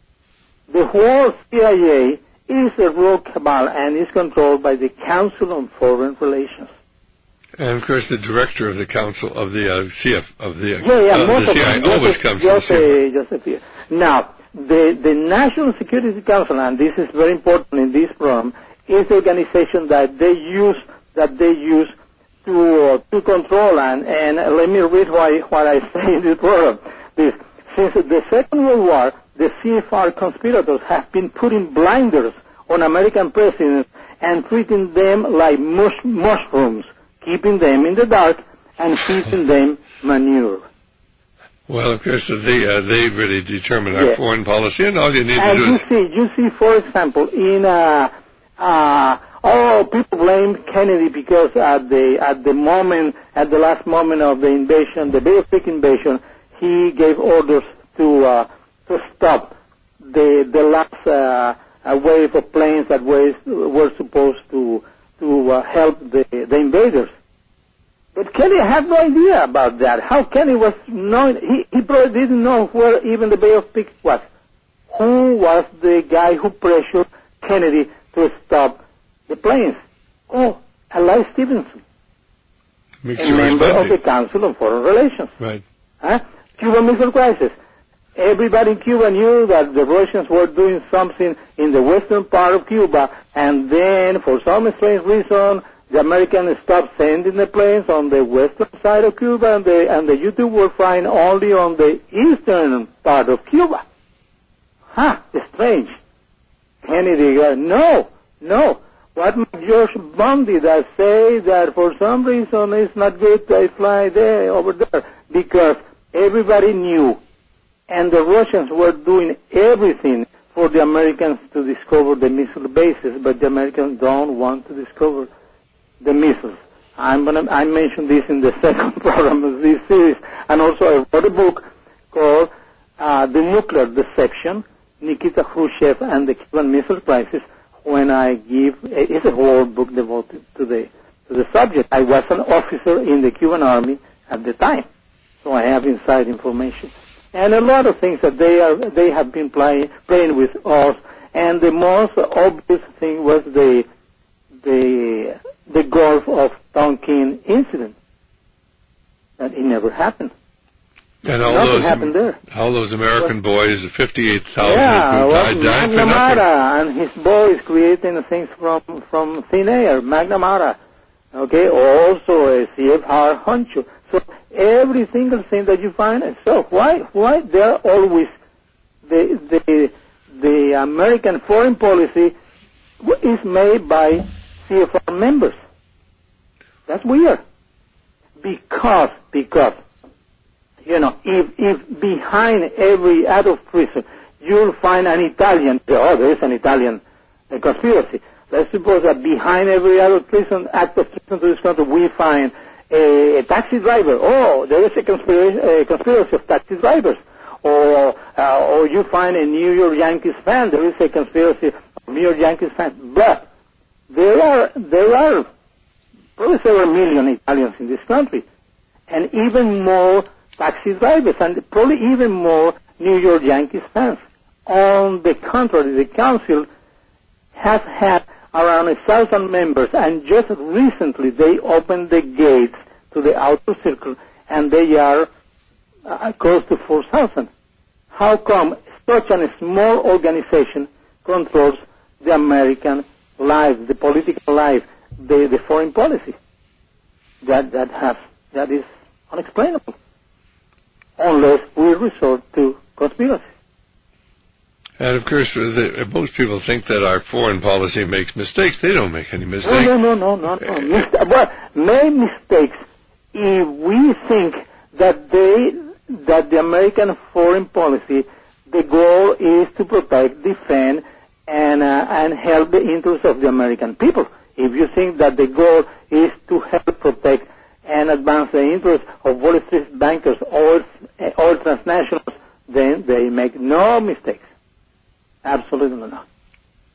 The whole C I A is a rogue cabal and is controlled by the Council on Foreign Relations. And of course, the director of the Council of the uh, C F of the, uh, yeah, yeah, uh, most the of C I A them, always just, comes just, from the C I A. uh, just a few. Now, the the National Security Council, and this is very important in this program, is the organization that they use that they use to uh, to control and and let me read what what I say in this program. This since the Second World War, the C F R conspirators have been putting blinders on American presidents and treating them like mush, mushrooms, keeping them in the dark and feeding them manure. Well, of course, they uh, they really determine our yeah. foreign policy, and all you need and to do you is see, you see, for example, in uh, uh, oh, people blame Kennedy because at the at the moment, at the last moment of the invasion, the Bay of Pigs invasion, he gave orders to uh, to stop the the last uh, wave of planes that were were supposed to to uh, help the the invaders. But Kennedy had no idea about that. How Kennedy was knowing, he, he probably didn't know where even the Bay of Pigs was. Who was the guy who pressured Kennedy to stop the planes? Oh, Eli Stevenson, make a sure member of the Council on Foreign Relations. Right. Huh? Cuban Missile Crisis. Everybody in Cuba knew that the Russians were doing something in the western part of Cuba, and then, for some strange reason, the Americans stopped sending the planes on the western side of Cuba, and the, and the U two were flying only on the eastern part of Cuba. Huh, strange. Kennedy, uh, no, no. What might George Bundy that say that for some reason it's not good to fly there, over there? Because everybody knew, and the Russians were doing everything for the Americans to discover the missile bases, but the Americans don't want to discover the missiles. I'm gonna, I mentioned this in the second program of this series, and also I wrote a book called uh, The Nuclear Deception, Nikita Khrushchev and the Cuban Missile Crisis, when I give, it's a whole book devoted to the, to the subject. I was an officer in the Cuban Army at the time, so I have inside information. And a lot of things that they are, they have been playing, playing with us, and the most obvious thing was the, the, the Gulf of Tonkin incident. That it never happened. And all Nothing those happened there. all those American well, boys, the fifty-eight thousand yeah, who died, well, died for McNamara and his boys creating things from from thin air. McNamara, okay, also a C F R Honcho. So every single thing that you find. So why why they're always the the the American foreign policy is made by C F R members. That's weird. Because, because, you know, if, if behind every act of treason you'll find an Italian, oh, there is an Italian uh, conspiracy. Let's suppose that behind every act of treason, act of treason to this country, we find a, a taxi driver. Oh, there is a conspiracy, a conspiracy of taxi drivers. Or, uh, or you find a New York Yankees fan. There is a conspiracy of New York Yankees fans. But there are there are probably several million Italians in this country, and even more taxi drivers, and probably even more New York Yankees fans. On the contrary, the council has had around a thousand members, and just recently they opened the gates to the outer circle, and they are uh, close to four thousand. How come such a small organization controls the American life, the political life, the, the foreign policy? That that has that is unexplainable, unless we resort to conspiracy. And of course, the, most people think that our foreign policy makes mistakes. They don't make any mistakes. No, no, no, no, no. no. Mis- well, make mistakes if we think that they that the American foreign policy, the goal is to protect, defend, and uh, and help the interests of the American people. If you think that the goal is to help protect and advance the interests of Wall Street bankers or oil transnationals, then they make no mistakes. Absolutely not.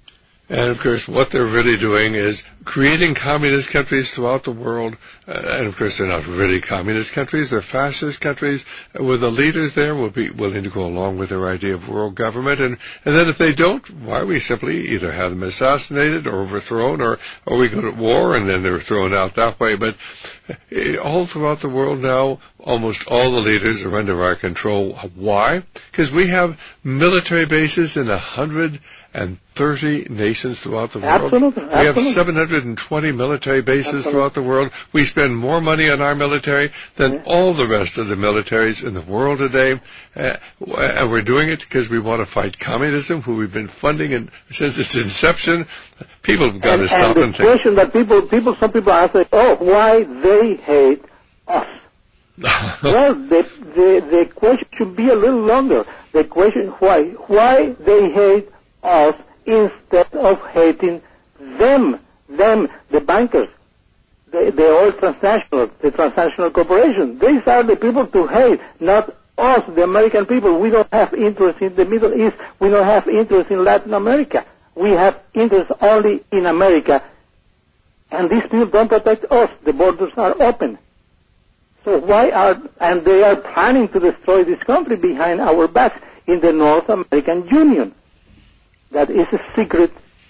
And, of course, what they're really doing is creating communist countries throughout the world. Uh, and, of course, they're not really communist countries. They're fascist countries where the leaders there will be willing to go along with their idea of world government. And, and then if they don't, why, we simply either have them assassinated or overthrown, or, or we go to war and then they're thrown out that way. But uh, all throughout the world now, almost all the leaders are under our control. Why? Because we have military bases in a hundred and thirty nations throughout the world. Absolutely, we absolutely. have seven hundred twenty military bases absolutely. Throughout the world. We spend more money on our military than yeah. all the rest of the militaries in the world today. Uh, and we're doing it because we want to fight communism, who we've been funding and since its inception. People have got and, to stop and and the think. question that people, people, some people ask, like, oh, why they hate us? Well, the, the, the question should be a little longer. The question, why? Why they hate us instead of hating them, them, the bankers, the, the oil transnational, the transnational corporation. These are the people to hate, not us, the American people. We don't have interest in the Middle East. We don't have interest in Latin America. We have interest only in America. And these people don't protect us. The borders are open. So why are, and they are planning to destroy this country behind our backs in the North American Union. That is a secret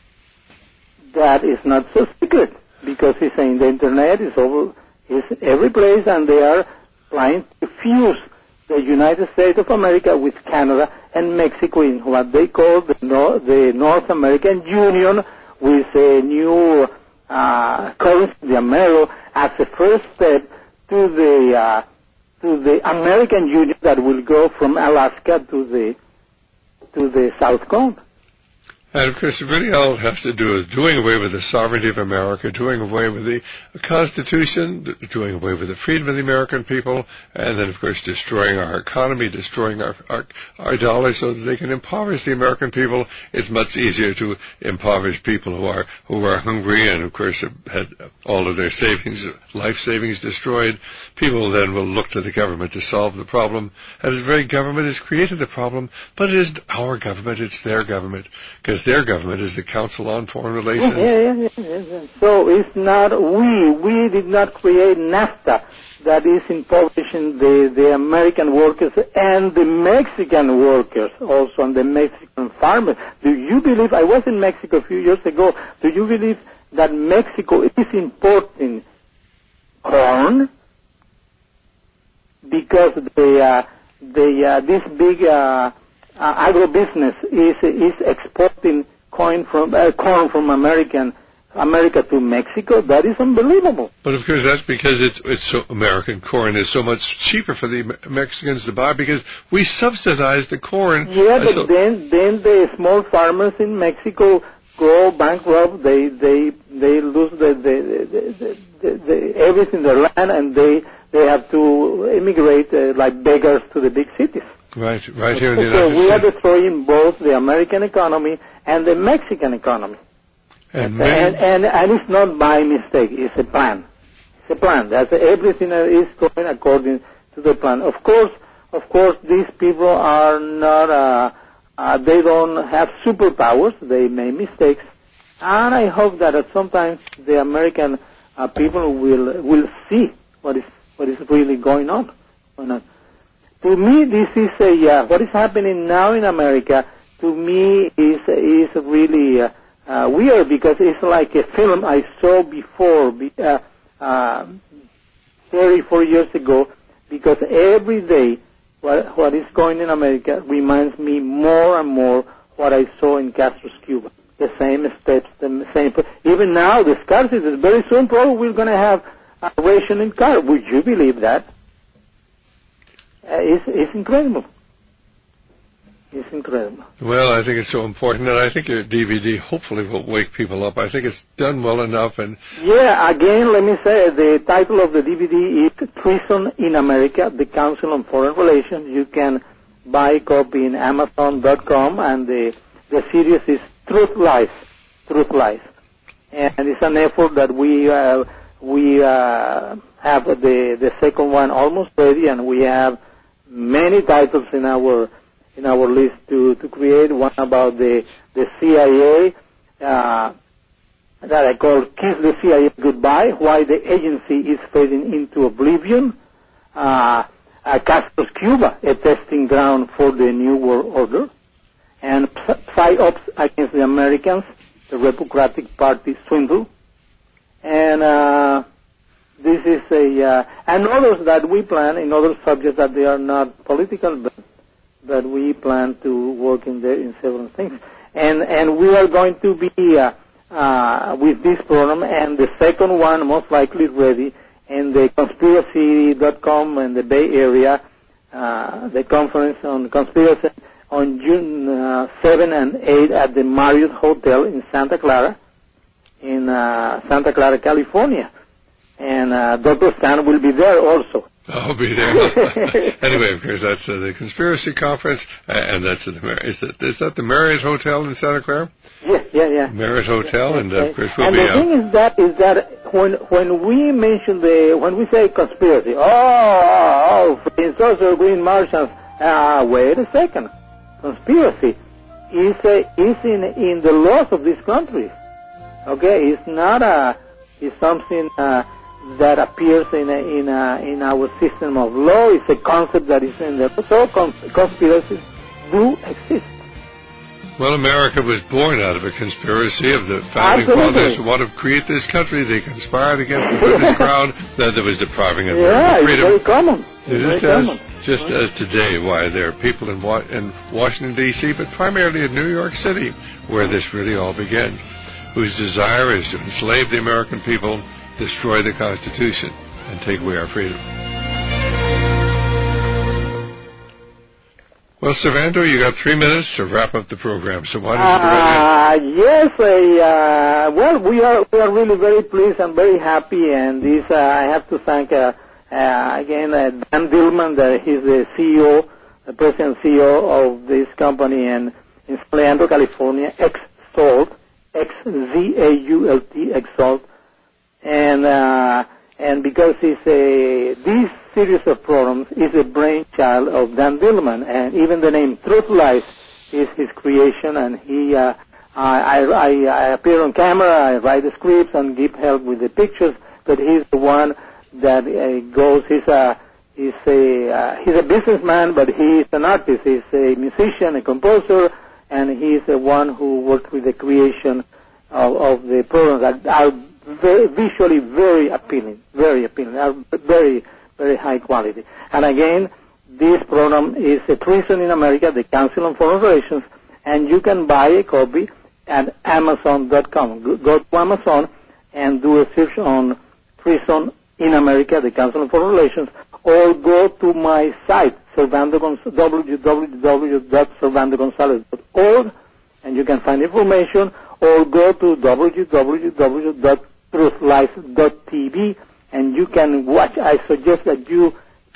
that is not so secret because it's in the internet, it's over, it's every place, and they are trying to fuse the United States of America with Canada and Mexico in what they call the, North, the North American Union with a new uh, currency, the Amero, as a first step to the uh, to the American Union that will go from Alaska to the to the South Cone. And, of course, really all it has to do is doing away with the sovereignty of America, doing away with the Constitution, doing away with the freedom of the American people, and then, of course, destroying our economy, destroying our, our, our dollars so that they can impoverish the American people. It's much easier to impoverish people who are who are hungry and, of course, have had all of their savings, life savings destroyed. People then will look to the government to solve the problem. And the very government has created the problem, but it isn't our government, it's their government, because their government is the Council on Foreign Relations. Yeah, yeah, yeah, yeah, yeah. So it's not we. We did not create NAFTA that is impoverishing the, the American workers and the Mexican workers also, and the Mexican farmers. Do you believe, I was in Mexico a few years ago, do you believe that Mexico is importing corn because the, uh, the, uh, this big uh, Uh, agribusiness is is exporting corn from uh, corn from American America to Mexico? That is unbelievable. But of course, that's because it's it's so American corn is so much cheaper for the Mexicans to buy because we subsidize the corn. Yeah, but so then then the small farmers in Mexico go bankrupt. They they they lose the the, the, the, the, the everything, their land, and they they have to immigrate uh, like beggars to the big cities. Right, right here in the United So we States. are destroying both the American economy and the Mexican economy. And, and, and, and it's not by mistake. It's a plan. It's a plan. That's everything is going according to the plan. Of course, of course, these people are not. Uh, uh, they don't have superpowers. They make mistakes, and I hope that at some time the American uh, people will will see what is what is really going on. Going on. To me, this is a uh, what is happening now in America. To me, is is really uh, uh, weird because it's like a film I saw before, uh, uh, thirty-four years ago. Because every day, what what is going in America reminds me more and more what I saw in Castro's Cuba. The same steps, the same. Even now, the scarcity is very soon. Probably we're going to have a rationing car. Would you believe that? Uh, it's, it's incredible. It's incredible. Well, I think it's so important, and I think your D V D hopefully will wake people up. I think it's done well enough. And yeah, again, let me say, the title of the D V D is Treason in America, the Council on Foreign Relations. You can buy a copy in Amazon dot com, and the, the series is Truth Lies, Truth Lies. And it's an effort that we uh, we uh, have the, the second one almost ready, and we have many titles in our in our list to, to create. One about the, the C I A, uh, that I call Kiss the C I A Goodbye, Why the Agency is Fading into Oblivion, uh, uh, Castro's Cuba, a testing ground for the New World Order, and Psyops Against the Americans, the Democratic Party Swindle, and uh, this is a, uh, and others that we plan in other subjects that they are not political, but, but we plan to work in there in several things. And, and we are going to be, uh, uh, with this program, and the second one most likely ready, in the conspiracy dot com in the Bay Area, uh, the conference on conspiracy on June uh, seventh and eighth at the Marriott Hotel in Santa Clara, in uh, Santa Clara, California. And uh, Doctor Stan will be there also. I'll be there. Anyway, of course, that's uh, the conspiracy conference, uh, and that's at the Mar- is that is that the Marriott Hotel in Santa Clara? Yeah, yeah, yeah. Marriott Hotel, yeah, and uh, of course we'll and be. And the uh, thing is that is that when when we mention the when we say conspiracy, oh, oh, oh it's also Green Martians. Ah, uh, wait a second, conspiracy is uh, is in in the laws of this country. Okay, it's not a it's something. Uh, that appears in a, in a, in our system of law. It's a concept that is in there. So cons- conspiracies do exist. Well, America was born out of a conspiracy of the founding fathers who wanted to create this country. They conspired against the British crown that was depriving of yeah, freedom. It's very common. It's just very as common. just as today, why there are people in, Wa- in Washington D C, but primarily in New York City, where this really all began, whose desire is to enslave the American people, destroy the Constitution, and take away our freedom. Well, Servando, you got three minutes to wrap up the program, so why don't you uh, Yes, uh, well, we are we are really very pleased and very happy, and this uh, I have to thank uh, uh, again uh, Dan Dillman, that he's the C E O, the president and C E O of this company in, in Leandro, California, X-Salt, X Z A U L T, X-Salt. And uh, and because it's a this series of programs is a brainchild of Dan Dillman, and even the name Truth Lies is his creation. And he, uh, I, I, I appear on camera, I write the scripts and give help with the pictures. But he's the one that uh, goes. He's a he's a uh, he's a businessman, but he's an artist. He's a musician, a composer, and he's the one who worked with the creation of, of the programs that are very, visually very appealing, very appealing, are very, very high quality. And again, this program is a Treason in America, the Council on Foreign Relations, and you can buy a copy at Amazon dot com. Go to Amazon and do a search on Treason in America, the Council on Foreign Relations, or go to my site, w w w dot servando gonzalez dot org, and you can find information, or go to w w w dot truth lies dot t v, and you can watch. I suggest that you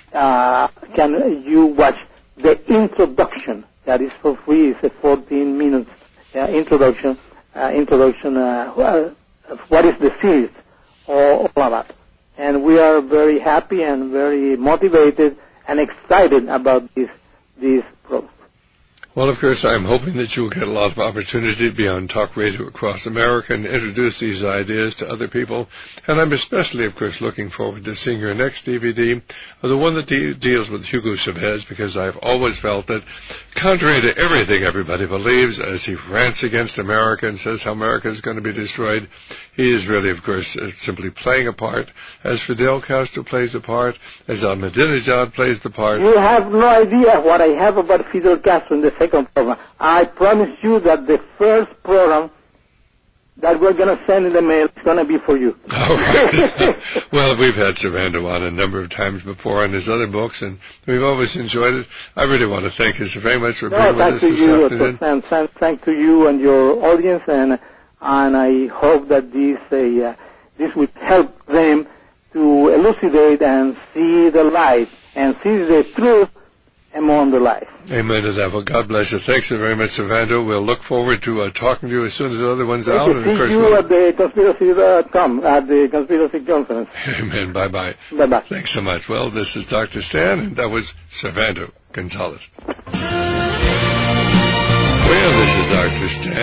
uh, can you watch the introduction. That is for free. It's a fourteen minutes uh, introduction. Uh, introduction. Uh, well, what is the series? All, all of that. And we are very happy and very motivated and excited about this this program. Well, of course, I'm hoping that you'll get a lot of opportunity to be on talk radio across America and introduce these ideas to other people. And I'm especially, of course, looking forward to seeing your next D V D, the one that de- deals with Hugo Chavez, because I've always felt that, contrary to everything everybody believes, as he rants against America and says how America is going to be destroyed, he is really, of course, uh, simply playing a part, as Fidel Castro plays a part, as Ahmadinejad plays the part. You have no idea what I have about Fidel Castro in the second program. I promise you that the first program that we're going to send in the mail is going to be for you. All right. Well, we've had Servando on a number of times before on his other books, and we've always enjoyed it. I really want to thank you so very much for being no, with us this you, afternoon. And thank, thank to you and your audience, and and I hope that this uh, this will help them to elucidate and see the light and see the truth among the lies. Amen to that. Well, God bless you. Thanks so very much, Servando. We'll look forward to uh, talking to you as soon as the other one's Thank out. You. And See of course you we'll... at the conspiracy dot com, at the conspiracy conference. Amen. Bye-bye. Bye-bye. Thanks so much. Well, this is Doctor Stan, and that was Servando Gonzalez. Well, this is Doctor Stan.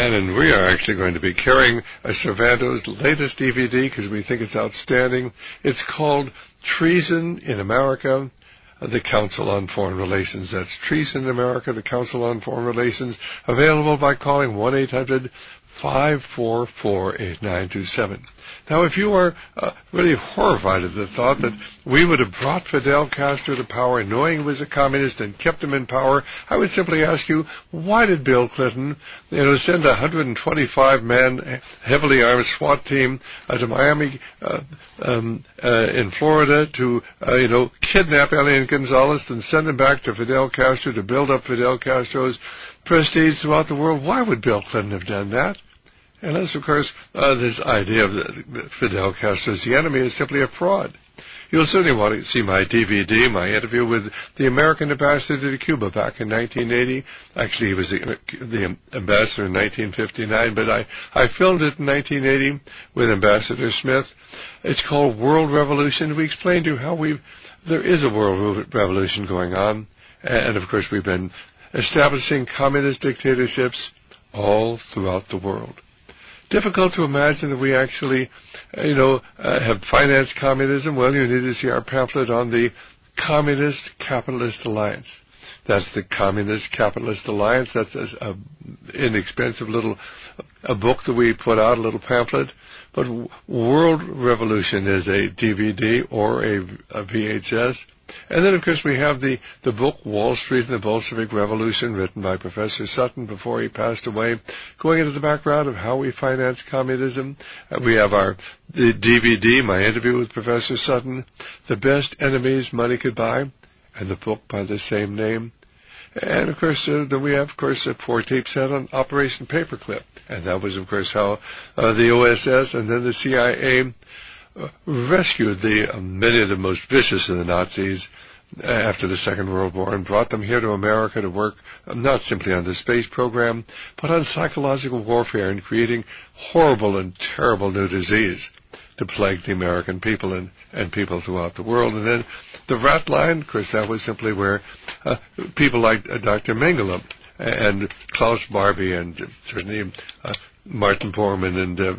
Stan, and we are actually going to be carrying a Cervantes' latest D V D because we think it's outstanding. It's called Treason in America, the Council on Foreign Relations. That's Treason in America, the Council on Foreign Relations, available by calling one eight hundred five four four eight nine two seven. Now, if you are uh, really horrified at the thought that we would have brought Fidel Castro to power knowing he was a communist and kept him in power, I would simply ask you, why did Bill Clinton, you know, send a one hundred twenty-five man heavily armed SWAT team uh, to Miami uh, um, uh, in Florida to, uh, you know, kidnap Elian Gonzalez and send him back to Fidel Castro to build up Fidel Castro's prestige throughout the world? Why would Bill Clinton have done that? Unless, of course, uh, this idea of Fidel Castro as the enemy is simply a fraud. You'll certainly want to see my D V D, my interview with the American ambassador to Cuba back in nineteen eighty. Actually, he was the, the ambassador in nineteen fifty-nine, but I, I filmed it in nineteen eighty with Ambassador Smith. It's called World Revolution. We explained to you how we've, there is a world revolution going on, and, of course, we've been establishing communist dictatorships all throughout the world. Difficult to imagine that we actually, uh, you know, uh, have financed communism. Well, you need to see our pamphlet on the Communist Capitalist Alliance. That's the Communist Capitalist Alliance. That's a, a inexpensive little a book that we put out, a little pamphlet. But World Revolution is a D V D or a, a V H S. And then, of course, we have the, the book Wall Street and the Bolshevik Revolution, written by Professor Sutton before he passed away, going into the background of how we finance communism. Uh, we have our the D V D, my interview with Professor Sutton, The Best Enemies Money Could Buy, and the book by the same name. And, of course, uh, then we have, of course, a four-tape set on Operation Paperclip. And that was, of course, how uh, the O S S and then the C I A Uh, rescued the uh, many of the most vicious of the Nazis uh, after the Second World War and brought them here to America to work uh, not simply on the space program, but on psychological warfare and creating horrible and terrible new disease to plague the American people and, and people throughout the world. And then the rat line, of course, that was simply where uh, people like uh, Doctor Mengele and Klaus Barbie and uh, certainly uh, Martin Bormann and uh,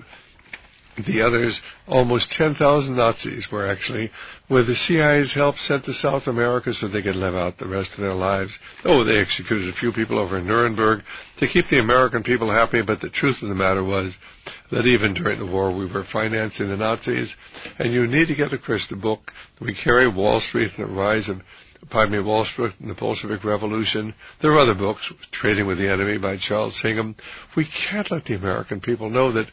the others, almost ten thousand Nazis were actually, with the C I A's help, sent to South America so they could live out the rest of their lives. Oh, they executed a few people over in Nuremberg to keep the American people happy, but the truth of the matter was that even during the war we were financing the Nazis. And you need to get, of course, the book. We carry Wall Street and the Rise of, pardon me, Wall Street and the Bolshevik Revolution. There are other books, Trading with the Enemy by Charles Hingham. We can't let the American people know that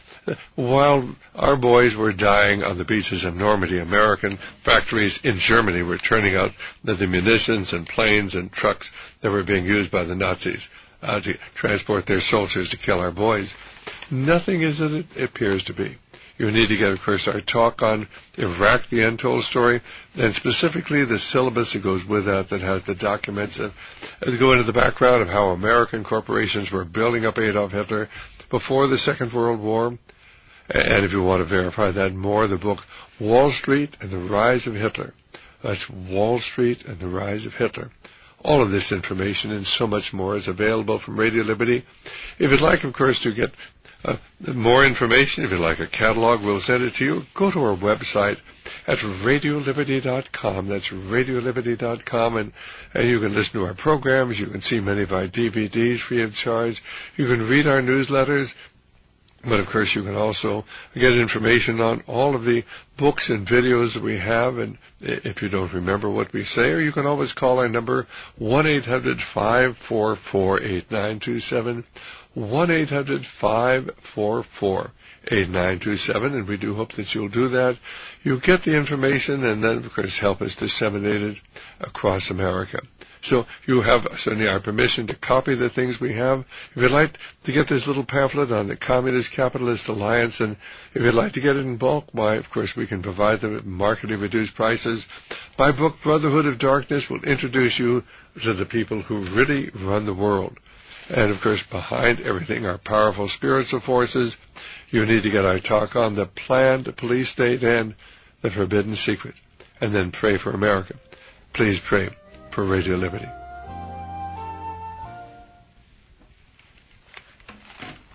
while our boys were dying on the beaches of Normandy, American factories in Germany were turning out the, the munitions and planes and trucks that were being used by the Nazis uh, to transport their soldiers to kill our boys. Nothing is as it appears to be. You need to get, of course, our talk on Iraq, the untold story, and specifically the syllabus that goes with that that has the documents that, that go into the background of how American corporations were building up Adolf Hitler before the Second World War. And if you want to verify that more, the book Wall Street and the Rise of Hitler. That's Wall Street and the Rise of Hitler. All of this information and so much more is available from Radio Liberty. If you'd like, of course, to get uh, more information, if you'd like a catalog, we'll send it to you. Go to our website at radio liberty dot com. That's radio liberty dot com, and, and you can listen to our programs. You can see many of our D V Ds free of charge. You can read our newsletters. But, of course, you can also get information on all of the books and videos that we have, and if you don't remember what we say, or you can always call our number, one eight hundred five four four eight nine two seven, one eight hundred five four four eight nine two seven, and we do hope that you'll do that. You'll get the information, and then, of course, help us disseminate it across America. So you have certainly our permission to copy the things we have. If you'd like to get this little pamphlet on the Communist Capitalist Alliance, and if you'd like to get it in bulk, why, of course, we can provide them at markedly reduced prices. My book, Brotherhood of Darkness, will introduce you to the people who really run the world. And, of course, behind everything are powerful spiritual forces. You need to get our talk on the planned police state and the forbidden secret. And then pray for America. Please pray for Radio Liberty.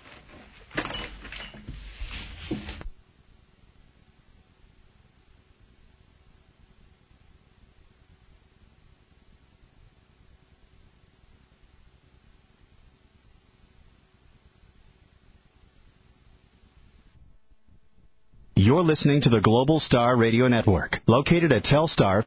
You're listening to the Global Star Radio Network, located at Telstar